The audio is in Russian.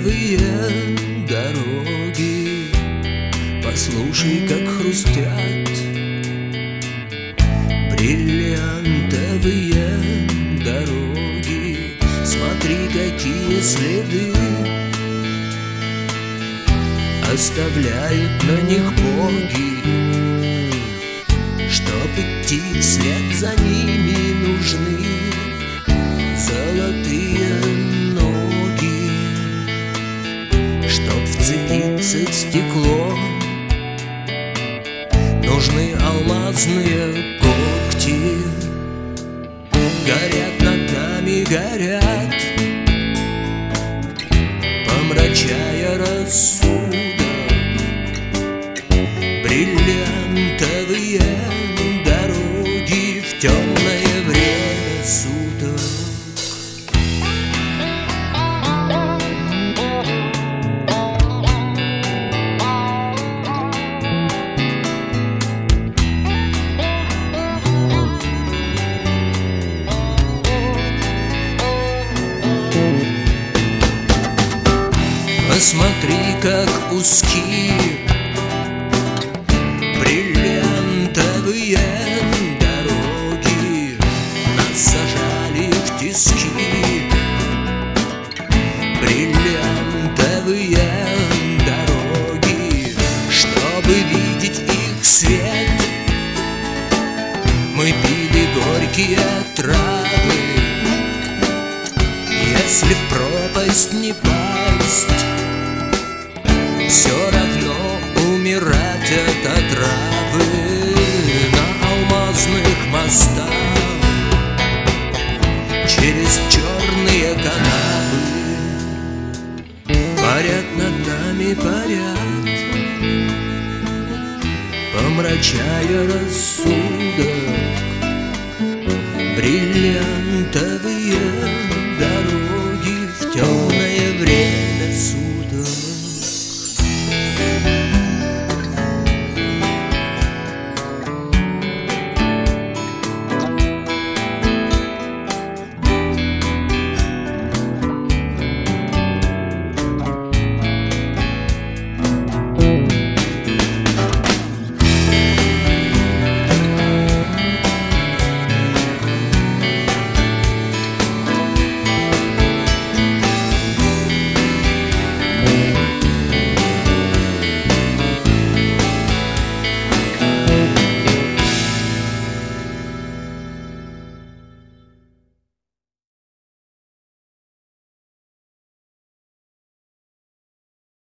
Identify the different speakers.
Speaker 1: бриллиантовые дороги, послушай, как хрустят бриллиантовые дороги. Смотри, какие следы оставляют на них боги. Чтоб идти вслед за ними, нужны золотые ноги. Чтоб вцепиться в стекло, нужны алмазные когти. Горят над нами, горят, помрачая рассудок, бриллиантовые дороги в темное время суток. Посмотри, как узкие бриллиантовые дороги нас сажали в тиски. Бриллиантовые дороги, чтобы видеть их свет, мы пили горькие травы. Если в пропасть не пасть, все равно умирать от отравы. На алмазных мостах через черные канавы парят над нами, парят, помрачая рассудок, бриллиантовые